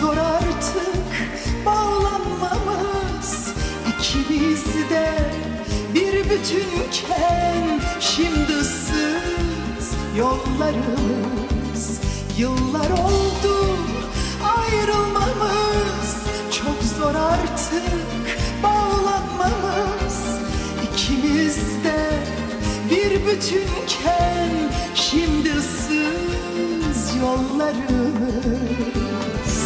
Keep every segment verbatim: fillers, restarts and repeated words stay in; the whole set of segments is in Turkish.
zor artık bağlanmamız, İkimiz de bir bütünken şimdi ıssız yollarımız. Yıllar oldu ayrılmamız, çok zor artık bağlanmamız, İkimiz de bir bütünken şimdi ıssız yollarımız.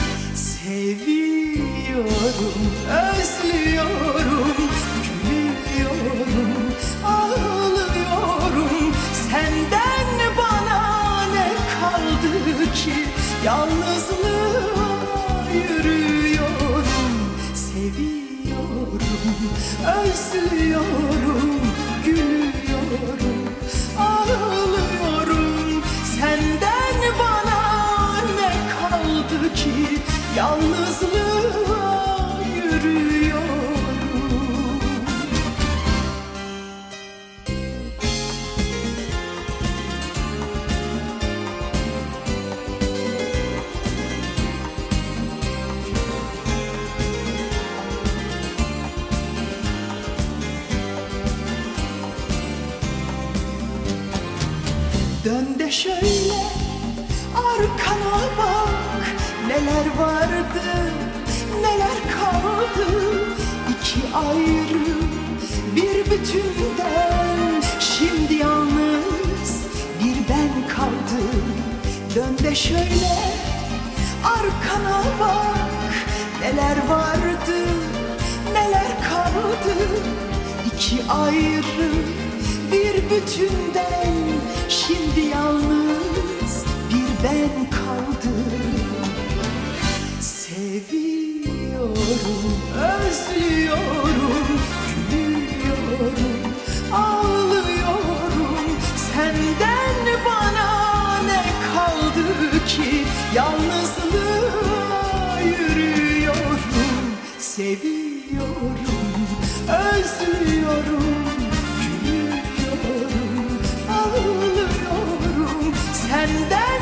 Seviyorum, özlüyorum, gülüyorum, ağlıyorum. Senden bana ne kaldı ki? Yalnızlığa yürüyorum. Seviyorum, özlüyorum, gülüyorum, ağlıyorum. Senden bana ne kaldı ki? Yalnızlığa yürüyorum. Dön de şöyle arkana bak, neler vardı, neler kaldı. İki ayrı bir bütünden şimdi yalnız bir ben kaldım. Dön de şöyle arkana bak, neler vardı, neler kaldı. İki ayrı bir bütünden şimdi yalnız bir ben kaldım. Seviyorum, özlüyorum, gülüyorum, ağlıyorum. Senden bana ne kaldı ki? Yalnızlığa yürüyorum. Seviyorum, özlüyorum, gülüyorum, ağlıyorum. Senden